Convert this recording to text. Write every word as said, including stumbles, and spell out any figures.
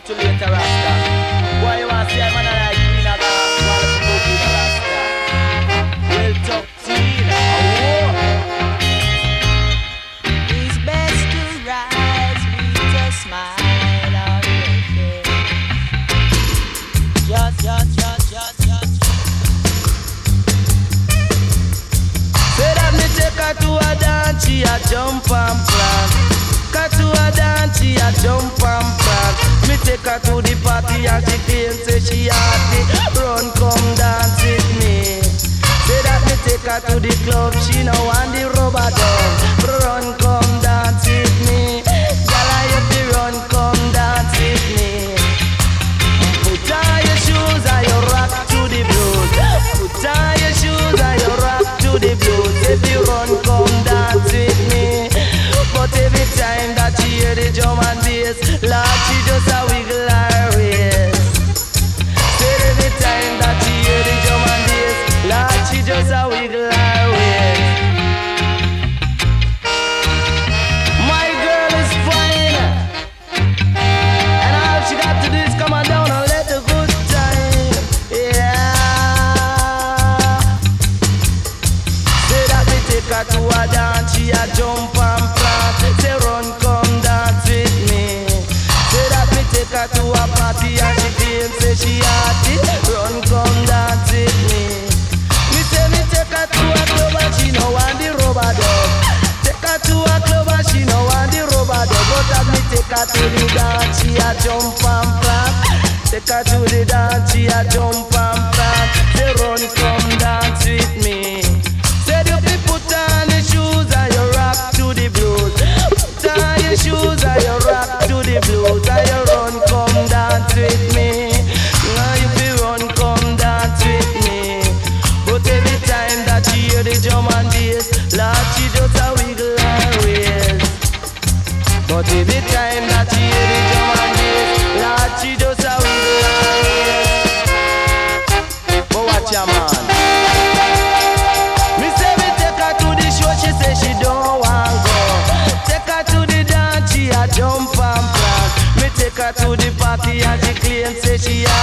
too late, Rasta. Why you want to see a man like Queen of God? While the movie the Rasta. Well, talk Tina. It's best to rise with a smile on your face. Just, just, just, just, just. Say that me take her to a dance, she a jump and plant. Cut to a dance, she a jump and plant. Me take her to the party and she claim say she happy. Run come dance with me. Say that me take her to the club, she no want the rubber dub. Run come dance with me. Girl I have to run come dance with me. Put on your shoes and you rock to the blues. Put on your shoes and you rock to the blues. If you run come dance with me. But every time that she hear the drum and bass, Lord, she just a wiggle her waist. Say every time that she hear the drum and bass, Lord, she just a wiggle her waist. My girl is fine, and all she got to do is come on down and let the good time, yeah. Say that we take her to a dance, she a jump and plant. Say run come dance with me. Say that we take her to a party and she claim say she happy. Run come dance with me. Me say me take her to a club and she no want the rubber dub. Take her to a club and she no want the rubber dub. But as me take her to the dance, she a jump and plant. Take her to the dance, she a jump and plant. Say run come dance with me. Say you fi put on your shoes and you rock to the blues. Put on your shoes and you rock to the blues. And you run come dance with me. Now you fi run come dance with me. But every time that she hear the drum and bass, Lord, she just a wiggle her waist. But every time that she hear the drum and bass, Lord, she just a wiggle her waist. But watch ya man. Me say me take her to the show, she say she don't want go. Take her to the dance, she a jump and plant. Me take her to the party and she claim say she a